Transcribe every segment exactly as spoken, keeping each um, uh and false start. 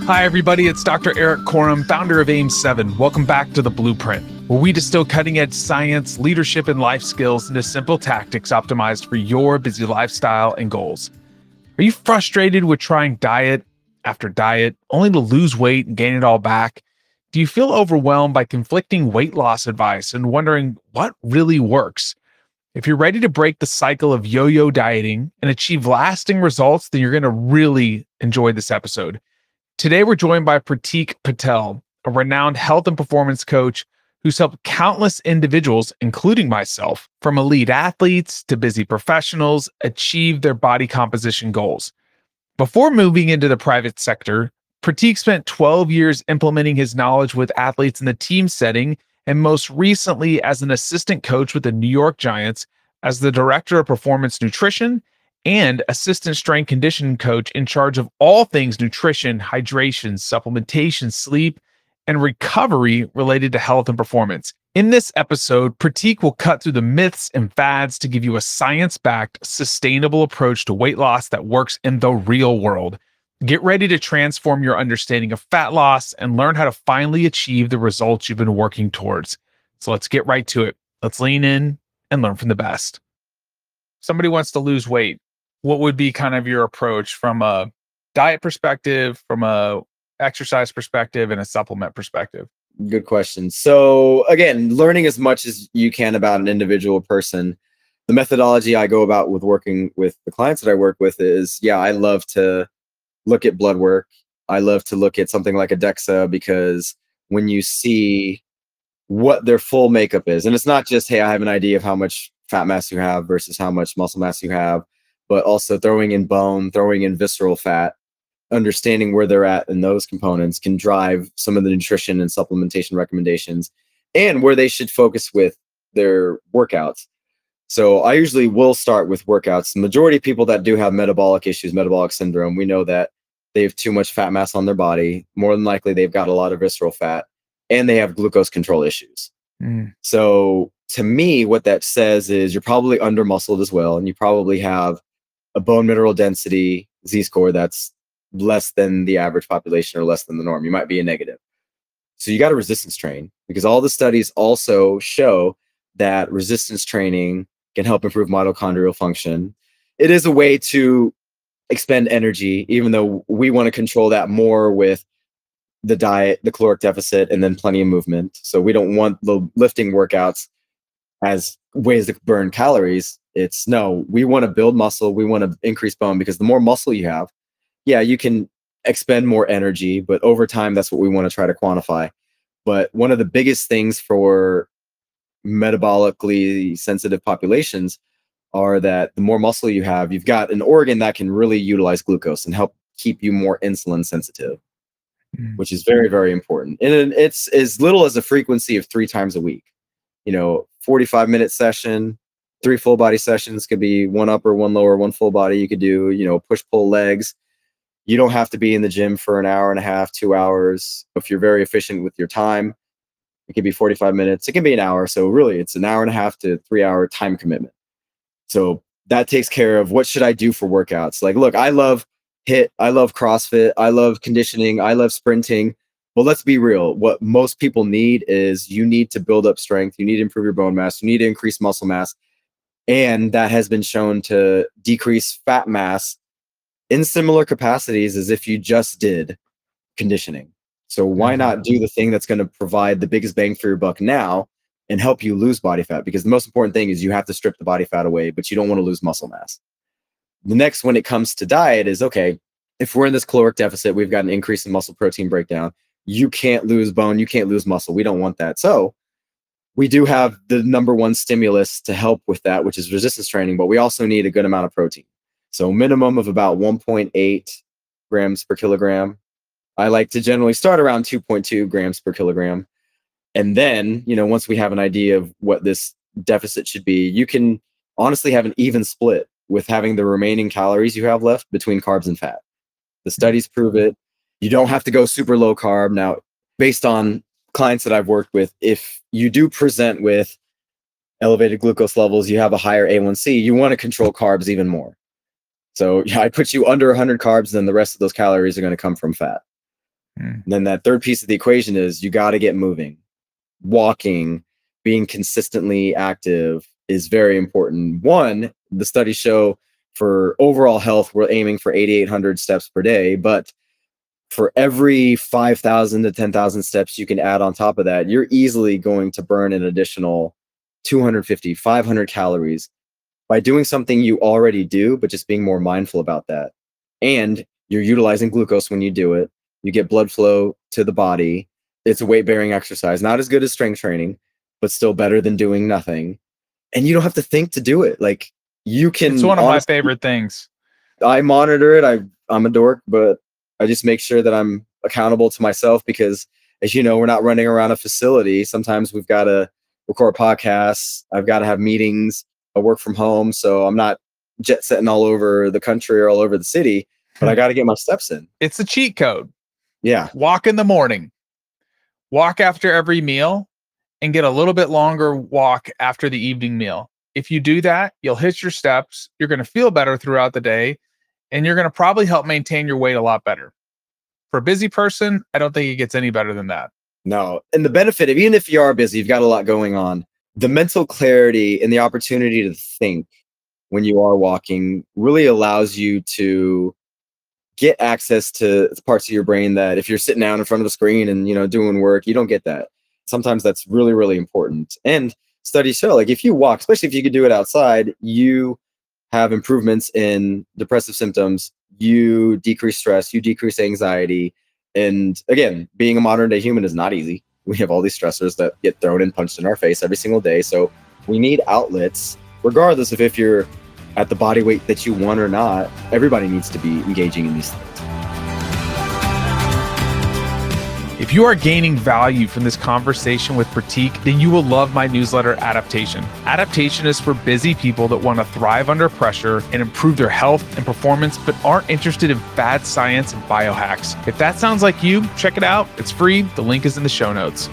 Hi, everybody. It's Doctor Eric Corum, founder of AIM seven. Welcome back to The Blueprint, where we distill cutting-edge science, leadership, and life skills into simple tactics optimized for your busy lifestyle and goals. Are you frustrated with trying diet after diet, only to lose weight and gain it all back? Do you feel overwhelmed by conflicting weight loss advice and wondering what really works? If you're ready to break the cycle of yo-yo dieting and achieve lasting results, then you're going to really enjoy this episode. Today, we're joined by Pratik Patel, a renowned health and performance coach who's helped countless individuals, including myself, from elite athletes to busy professionals, achieve their body composition goals. Before moving into the private sector, Pratik spent twelve years implementing his knowledge with athletes in the team setting, and most recently as an assistant coach with the New York Giants as the director of performance nutrition and assistant strength conditioning coach in charge of all things nutrition, hydration, supplementation, sleep, and recovery related to health and performance. In this episode, Pratik will cut through the myths and fads to give you a science-backed, sustainable approach to weight loss that works in the real world. Get ready to transform your understanding of fat loss and learn how to finally achieve the results you've been working towards. So let's get right to it. Let's lean in and learn from the best. Somebody wants to lose weight. What would be kind of your approach from a diet perspective, from a exercise perspective, and a supplement perspective? Good question. So again, learning as much as you can about an individual person. The methodology I go about with working with the clients that I work with is, yeah, I love to look at blood work. I love to look at something like a DEXA, because when you see what their full makeup is, and it's not just, hey, I have an idea of how much fat mass you have versus how much muscle mass you have, but also throwing in bone, throwing in visceral fat, understanding where they're at in those components can drive some of the nutrition and supplementation recommendations and where they should focus with their workouts. So I usually will start with workouts. The majority of people that do have metabolic issues, metabolic syndrome, we know that they have too much fat mass on their body. More than likely, they've got a lot of visceral fat and they have glucose control issues. Mm. So to me, what that says is you're probably under muscled as well. And you probably have a bone mineral density Z-score that's less than the average population or less than the norm. You might be a negative. So you got to resistance train, because all the studies also show that resistance training can help improve mitochondrial function. It is a way to expend energy, even though we want to control that more with the diet, the caloric deficit, and then plenty of movement. So we don't want the lifting workouts as ways to burn calories. It's no, we want to build muscle. We want to increase bone, because the more muscle you have, yeah, you can expend more energy, but over time, that's what we want to try to quantify. But one of the biggest things for metabolically sensitive populations are that the more muscle you have, you've got an organ that can really utilize glucose and help keep you more insulin sensitive, mm. which is very, very important. And it's as little as a frequency of three times a week. You know, forty-five minute session, three full body sessions could be one upper, one lower, one full body. You could do, you know, push pull legs. You don't have to be in the gym for an hour and a half, two hours. If you're very efficient with your time, it could be forty-five minutes. It can be an hour. So really, it's an hour and a half to three hour time commitment. So that takes care of what should I do for workouts. Like, look, I love HIIT. I love CrossFit. I love conditioning. I love sprinting. Well, let's be real. What most people need is you need to build up strength. You need to improve your bone mass. You need to increase muscle mass. And that has been shown to decrease fat mass in similar capacities as if you just did conditioning. So why not do the thing that's going to provide the biggest bang for your buck now and help you lose body fat? Because the most important thing is you have to strip the body fat away, but you don't want to lose muscle mass. The next, when it comes to diet, is, okay, if we're in this caloric deficit, we've got an increase in muscle protein breakdown. You can't lose bone. You can't lose muscle. We don't want that. So we do have the number one stimulus to help with that, which is resistance training, but we also need a good amount of protein. So minimum of about one point eight grams per kilogram. I like to generally start around two point two grams per kilogram. And then, you know, once we have an idea of what this deficit should be, you can honestly have an even split with having the remaining calories you have left between carbs and fat. The studies prove it. You don't have to go super low carb. Now, based on clients that I've worked with, if you do present with elevated glucose levels, you have a higher A one C, you want to control carbs even more. So yeah, I put you under one hundred carbs, then the rest of those calories are going to come from fat. Mm. Then that third piece of the equation is you got to get moving. Walking, being consistently active is very important. One, the studies show for overall health, we're aiming for eighty-eight hundred steps per day, but for every five thousand to ten thousand steps you can add on top of that, you're easily going to burn an additional two hundred fifty, five hundred calories by doing something you already do, but just being more mindful about that. And you're utilizing glucose when you do it. You get blood flow to the body. It's a weight bearing exercise, not as good as strength training, but still better than doing nothing. And you don't have to think to do it. Like you can. It's one of honestly, my favorite things. I monitor it. I, I'm a dork, but I just make sure that I'm accountable to myself because, as you know, we're not running around a facility. Sometimes we've got to record podcasts. I've got to have meetings. I work from home, so I'm not jet setting all over the country or all over the city, but I got to get my steps in. It's a cheat code. Yeah. Walk in the morning, walk after every meal, and get a little bit longer walk after the evening meal. If you do that, you'll hit your steps. You're going to feel better throughout the day, and you're going to probably help maintain your weight a lot better. For a busy person, I don't think it gets any better than that. No. And the benefit of, even if you are busy, you've got a lot going on, the mental clarity and the opportunity to think when you are walking really allows you to get access to parts of your brain that if you're sitting down in front of a screen and, you know, doing work, you don't get that. Sometimes that's really, really important. And studies show, like, if you walk, especially if you could do it outside, you have improvements in depressive symptoms, you decrease stress, you decrease anxiety. And again, being a modern day human is not easy. We have all these stressors that get thrown and punched in our face every single day. So we need outlets, regardless of if you're at the body weight that you want or not. Everybody needs to be engaging in these things. If you are gaining value from this conversation with Pratik, then you will love my newsletter, Adaptation. Adaptation is for busy people that want to thrive under pressure and improve their health and performance, but aren't interested in bad science and biohacks. If that sounds like you, check it out. It's free. The link is in the show notes.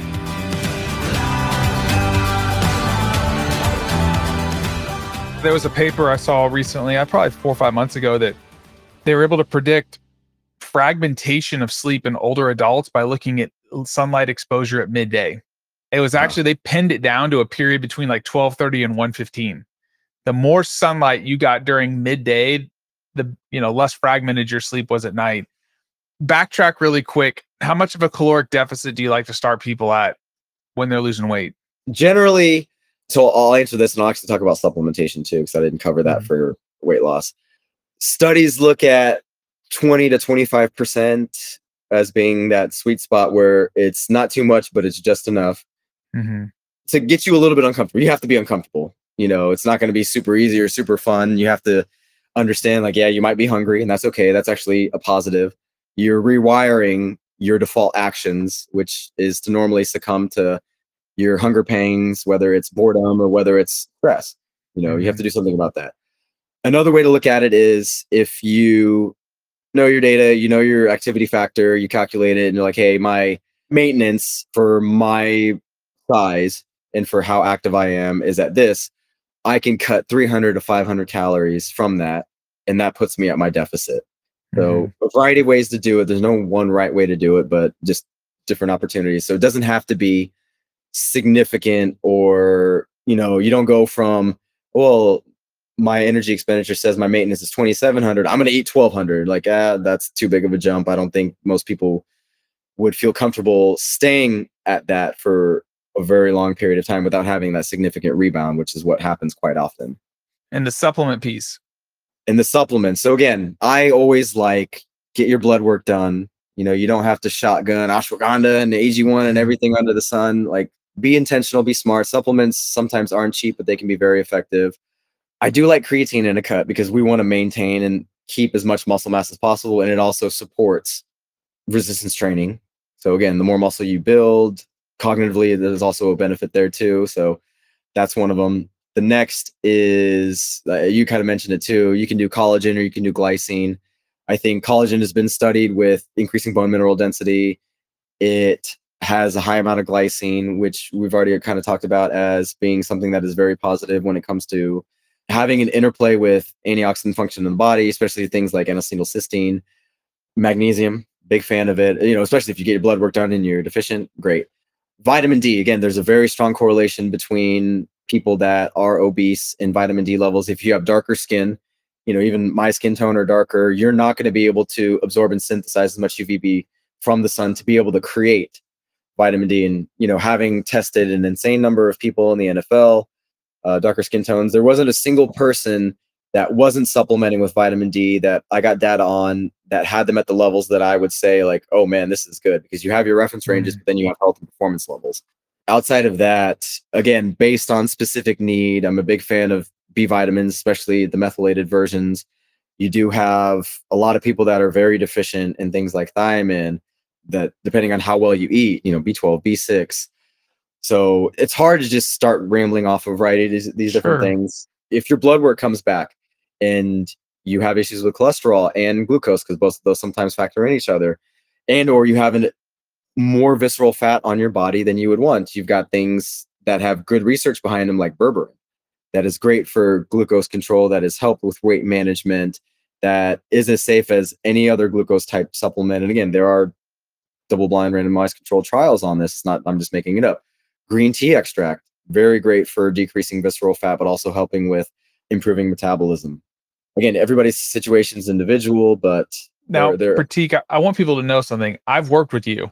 There was a paper I saw recently, I probably four or five months ago, that they were able to predict fragmentation of sleep in older adults by looking at sunlight exposure at midday. It was actually, wow. They pinned it down to a period between like twelve thirty and one fifteen. The more sunlight you got during midday, the, you know, less fragmented your sleep was at night. Backtrack really quick. How much of a caloric deficit do you like to start people at when they're losing weight? Generally, so I'll answer this, and I'll actually talk about supplementation too, because I didn't cover that mm-hmm. for weight loss. Studies look at twenty to twenty-five percent as being that sweet spot where it's not too much, but it's just enough mm-hmm. to get you a little bit uncomfortable. You have to be uncomfortable. You know, it's not going to be super easy or super fun. You have to understand, like, yeah, you might be hungry, and that's okay. That's actually a positive. You're rewiring your default actions, which is to normally succumb to your hunger pangs, whether it's boredom or whether it's stress. You know, mm-hmm. you have to do something about that. Another way to look at it is if you know your data, you know your activity factor, you calculate it, and you're like, hey, my maintenance for my size and for how active I am is at this. I can cut three hundred to five hundred calories from that, and that puts me at my deficit. Mm-hmm. So a variety of ways to do it. There's no one right way to do it, but just different opportunities. So it doesn't have to be significant, or, you know, you don't go from, well, my energy expenditure says my maintenance is twenty-seven hundred. I'm going to eat twelve hundred. Like, ah, that's too big of a jump. I don't think most people would feel comfortable staying at that for a very long period of time without having that significant rebound, which is what happens quite often. And the supplement piece. And the supplements. So again, I always like, get your blood work done. You know, you don't have to shotgun ashwagandha and the A G one and everything under the sun. Like, be intentional, be smart. Supplements sometimes aren't cheap, but they can be very effective. I do like creatine in a cut because we want to maintain and keep as much muscle mass as possible. And it also supports resistance training. So again, the more muscle you build, cognitively, there's also a benefit there too. So that's one of them. The next is, uh, you kind of mentioned it too, you can do collagen or you can do glycine. I think collagen has been studied with increasing bone mineral density. It has a high amount of glycine, which we've already kind of talked about as being something that is very positive when it comes to having an interplay with antioxidant function in the body, especially things like N-acetylcysteine. Magnesium, Big fan of it. You know, especially if you get your blood work done and you're deficient, great. Vitamin D, again, there's a very strong correlation between people that are obese and vitamin D levels. If you have darker skin, you know, even my skin tone or darker, you're not going to be able to absorb and synthesize as much U V B from the sun to be able to create vitamin D. And, you know, having tested an insane number of people in the N F L, uh, darker skin tones, there wasn't a single person that wasn't supplementing with vitamin D that I got data on that had them at the levels that I would say like, oh man, this is good, because you have your reference ranges, but then you have health and performance levels. Outside of that, again, based on specific need, I'm a big fan of B vitamins, especially the methylated versions. You do have a lot of people that are very deficient in things like thiamine, that depending on how well you eat, you know, B twelve, B six. So it's hard to just start rambling off of, right, these, these Sure. different things. If your blood work comes back and you have issues with cholesterol and glucose, because both of those sometimes factor in each other, and or you have an, more visceral fat on your body than you would want, you've got things that have good research behind them, like berberine, that is great for glucose control, that is help with weight management, that is as safe as any other glucose type supplement. And again, there are double-blind randomized controlled trials on this. It's not, I'm just making it up. Green tea extract, very great for decreasing visceral fat, but also helping with improving metabolism. Again, everybody's situation is individual, but Now, they're, they're Pratik, I, I want people to know something. I've worked with you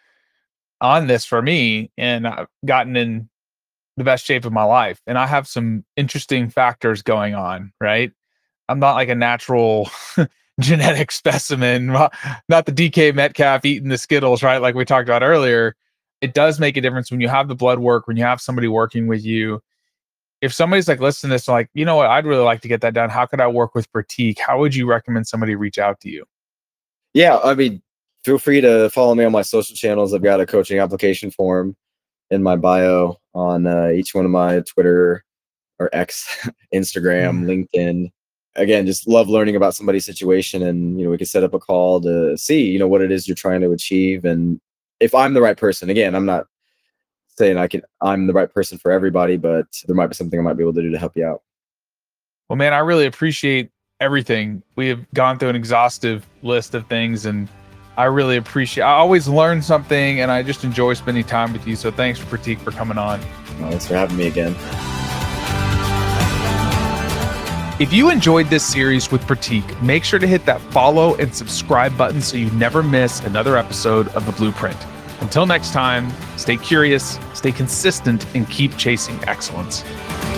on this for me, and I've gotten in the best shape of my life. And I have some interesting factors going on, right? I'm not like a natural genetic specimen, not the D K Metcalf eating the Skittles, right? Like we talked about earlier. It does make a difference when you have the blood work, when you have somebody working with you. If somebody's like, listen to this, like, you know what, I'd really like to get that done. How could I work with Pratik? How would you recommend somebody reach out to you? Yeah, I mean, feel free to follow me on my social channels. I've got a coaching application form in my bio on uh, each one of my Twitter or X, Instagram, mm. LinkedIn. Again, just love learning about somebody's situation, and you know, we can set up a call to see, you know, what it is you're trying to achieve, and if I'm the right person. Again, I'm not saying I can, I'm the right person for everybody, but there might be something I might be able to do to help you out. Well, man, I really appreciate everything. We have gone through an exhaustive list of things, and I really appreciate, I always learn something, and I just enjoy spending time with you. So thanks, Pratik, for coming on. Oh, thanks for having me again. If you enjoyed this series with Pratik, make sure to hit that follow and subscribe button so you never miss another episode of The Blueprint. Until next time, stay curious, stay consistent, and keep chasing excellence.